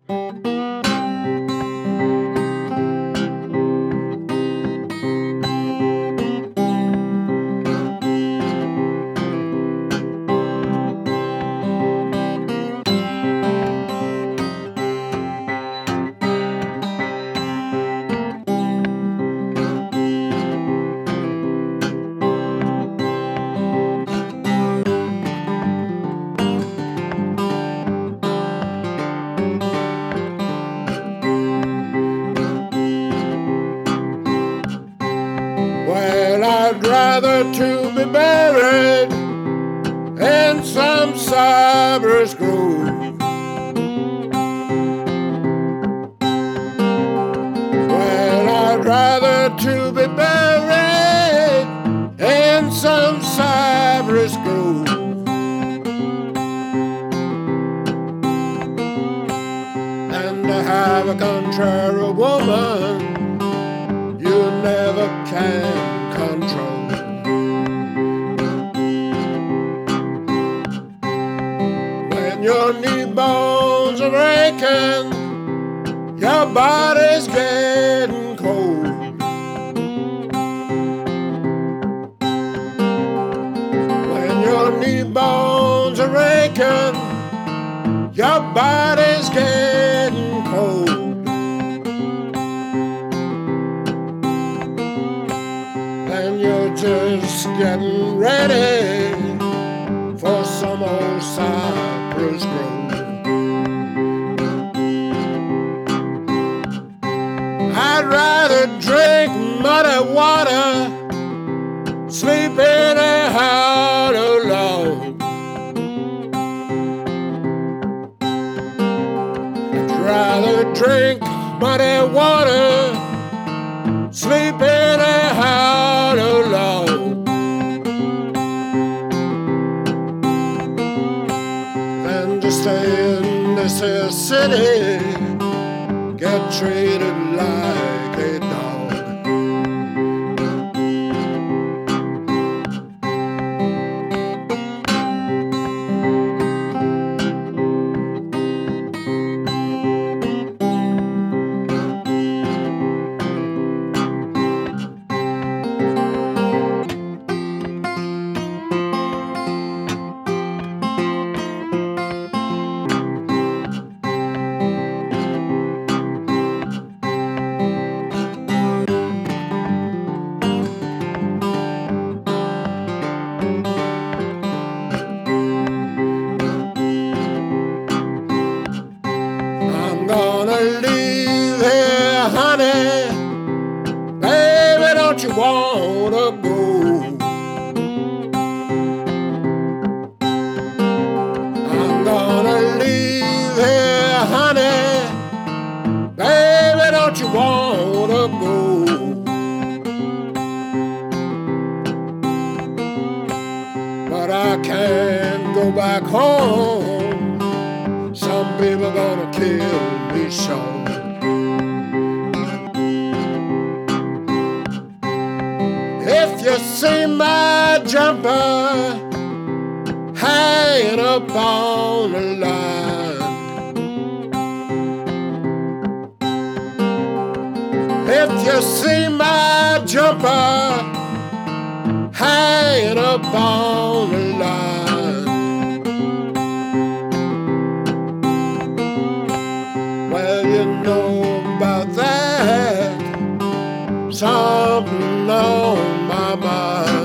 Well, I'd rather to be buried in some cypress grove. Well, I'd rather to be buried in some cypress grove than to have a contrary woman you never can control. When your knee bones are aching, your body's getting cold. When your knee bones are aching, your body's getting cold. And you're just getting ready for some old cypress grove. I'd rather drink muddy water, sleep in a hollow log. I'd rather drink muddy water, sleep in a hollow log than to stay in this here city, get treated like a dog. I'm gonna leave here, honey. Baby, don't you wanna go? I'm gonna leave here, honey. Baby, don't you wanna go? But I can't go back home. Some people gonna kill me short. If you see my jumper hanging up on the line, if you see my jumper hanging up on the line, well, you know about that, something on my mind.